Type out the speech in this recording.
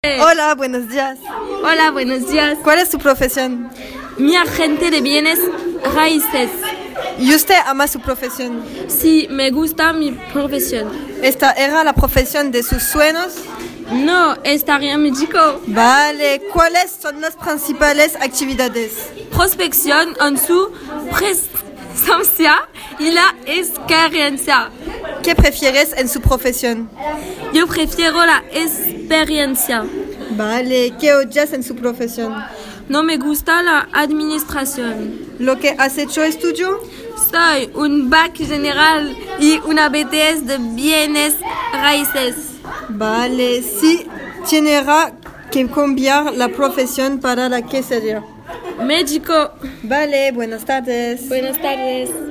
Hola, buenos días. Hola, buenos días. ¿Cuál es tu profesión? Mi agente de bienes raíces. ¿Y usted ama su profesión? Sí, me gusta mi profesión. ¿Esta era la profesión de sus sueños? No, estaría médico. Vale, ¿cuáles son las principales actividades? Prospección en su presencia y la experiencia. ¿Qué prefieres en su profesión? Yo prefiero la experiencia. Vale, ¿qué odias en su profesión? No me gusta la administración. ¿Lo que has hecho estudio? Soy un bac general y una BTS de bienes raíces. Vale, sí, tendrá que cambiar la profesión para la que sería. Médico. Vale, buenas tardes. Buenas tardes.